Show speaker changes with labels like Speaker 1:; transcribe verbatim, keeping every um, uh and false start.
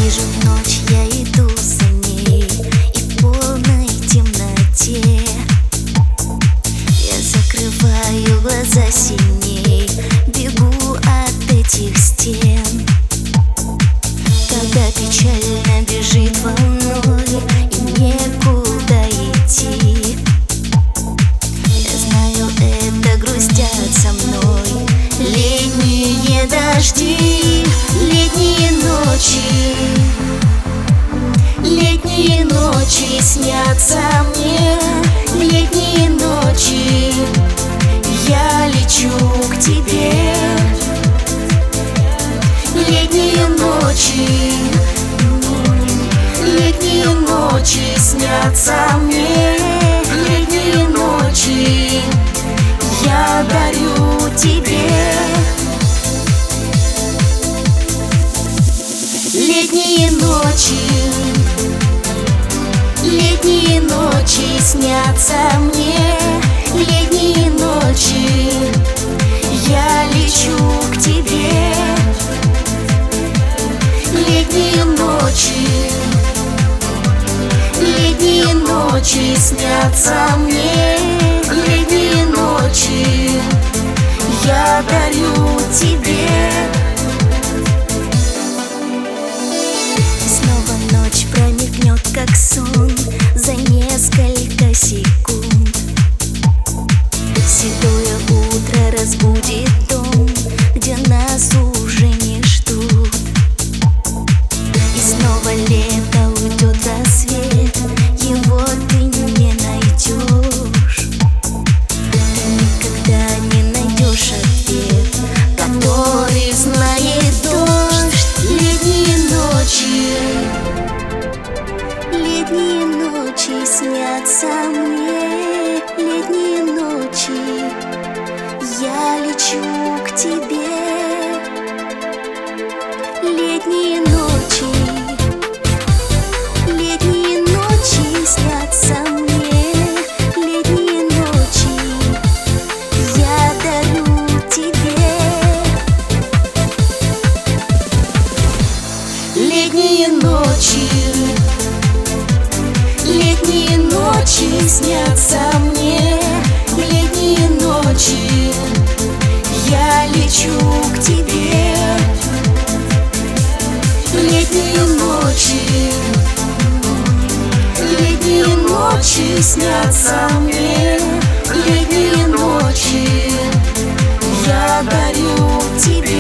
Speaker 1: Вижу ночь, я иду за ней, и в полной темноте я закрываю глаза сильней, бегу от этих стен. Когда печально бежит волной и некуда идти, я знаю, это грустят со мной летние дожди, летние ночи. Летние ночи снятся мне, летние ночи. Я лечу к тебе. Летние ночи, летние ночи снятся мне, летние ночи. Я дарю тебе. Летние ночи, летние ночи снятся мне, летние ночи. Я лечу к тебе. Летние ночи, летние ночи снятся мне, летние ночи. Я дарю тебе. Снова ночь промелькнет, как сон, за несколько секунд. Седое утро разбудит дом, где нас уже не ждут. И снова лето, уйдет рассвет, его ты не найдешь. Ты никогда не найдешь ответ, который знает дождь. Летние ночи, летние ночи снятся мне, летние ночи. Я лечу к тебе. Летние ночи, летние ночи снятся мне, летние ночи. Я дарю тебе. Летние ночи, летние ночи снятся мне, летние ночи. Я лечу к тебе. Летние ночи, летние ночи снятся мне, летние ночи. Я дарю тебе.